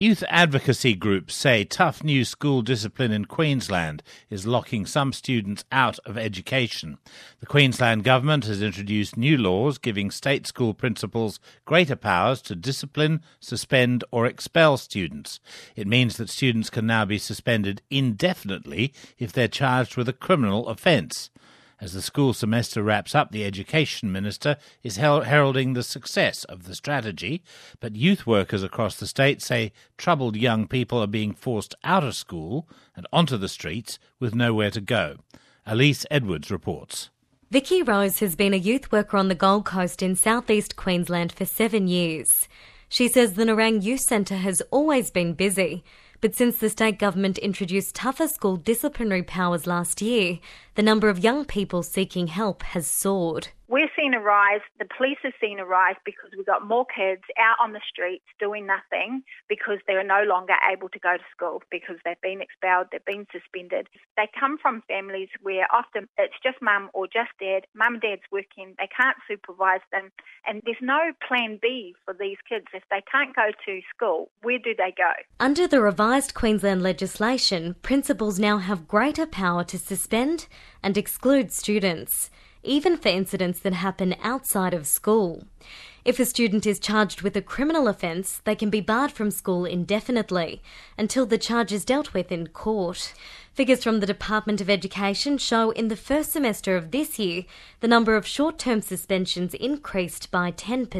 Youth advocacy groups say tough new school discipline in Queensland is locking some students out of education. The Queensland government has introduced new laws giving state school principals greater powers to discipline, suspend or expel students. It means that students can now be suspended indefinitely if they're charged with a criminal offence. As the school semester wraps up, the Education Minister is heralding the success of the strategy, but youth workers across the state say troubled young people are being forced out of school and onto the streets with nowhere to go. Elise Edwards reports. Vicky Rose has been a youth worker on the Gold Coast in southeast Queensland for 7 years. She says the Nerang Youth Centre has always been busy, but since the state government introduced tougher school disciplinary powers last year, the number of young people seeking help has soared. We're seeing a rise, the police have seen a rise because we've got more kids out on the streets doing nothing because they're no longer able to go to school because they've been expelled, they've been suspended. They come from families where often it's just mum or just dad, mum and dad's working, they can't supervise them and there's no plan B for these kids. If they can't go to school, where do they go? Under the revised Queensland legislation, principals now have greater power to suspend and exclude students, even for incidents that happen outside of school. If a student is charged with a criminal offence, they can be barred from school indefinitely until the charge is dealt with in court. Figures from the Department of Education show in the first semester of this year, the number of short-term suspensions increased by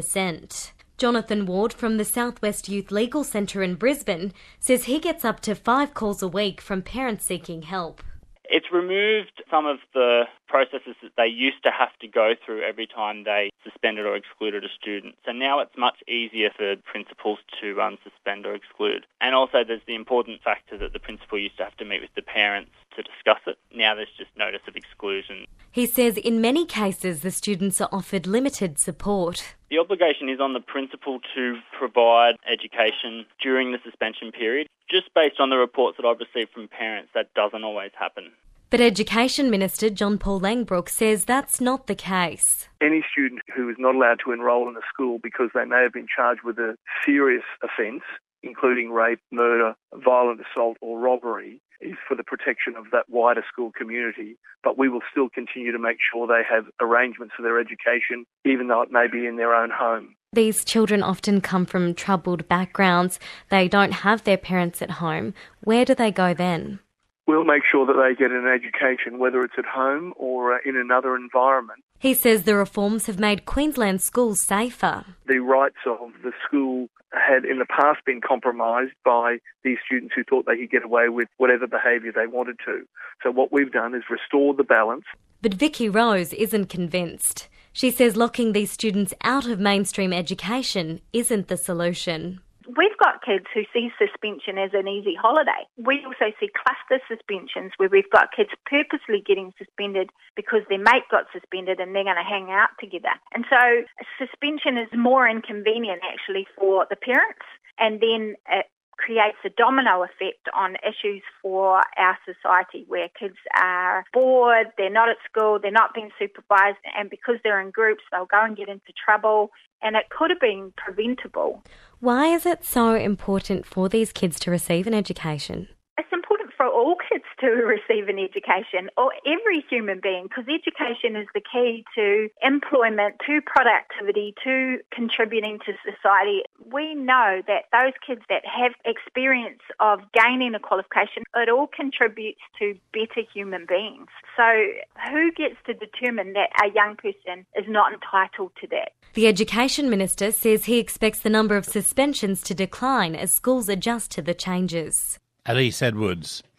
10%. Jonathan Ward from the Southwest Youth Legal Centre in Brisbane says he gets up to 5 calls a week from parents seeking help. It's removed some of the processes that they used to have to go through every time they suspended or excluded a student. So now it's much easier for principals to suspend or exclude. And also there's the important factor that the principal used to have to meet with the parents to discuss it. Now there's just notice of exclusion. He says in many cases the students are offered limited support. The obligation is on the principal to provide education during the suspension period. Just based on the reports that I've received from parents, that doesn't always happen. But Education Minister John Paul Langbroek says that's not the case. Any student who is not allowed to enrol in a school because they may have been charged with a serious offence, including rape, murder, violent assault or robbery, is for the protection of that wider school community. But we will still continue to make sure they have arrangements for their education, even though it may be in their own home. These children often come from troubled backgrounds. They don't have their parents at home. Where do they go then? We'll make sure that they get an education, whether it's at home or in another environment. He says the reforms have made Queensland schools safer. The rights of the school had in the past been compromised by these students who thought they could get away with whatever behaviour they wanted to. So what we've done is restored the balance. But Vicky Rose isn't convinced. She says locking these students out of mainstream education isn't the solution. We've got kids who see suspension as an easy holiday. We also see cluster suspensions where we've got kids purposely getting suspended because their mate got suspended and they're going to hang out together. And so suspension is more inconvenient actually for the parents, and then it creates a domino effect on issues for our society where kids are bored, they're not at school, they're not being supervised, and because they're in groups, they'll go and get into trouble, and it could have been preventable. Why is it so important for these kids to receive an education? It's important for all kids to receive an education, or every human being, because education is the key to employment, to productivity, to contributing to society. We know that those kids that have experience of gaining a qualification, it all contributes to better human beings. So who gets to determine that a young person is not entitled to that? The Education Minister says he expects the number of suspensions to decline as schools adjust to the changes. Elise Edwards.